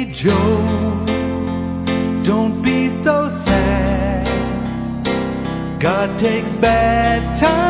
Joe, don't be so sad. God takes bad times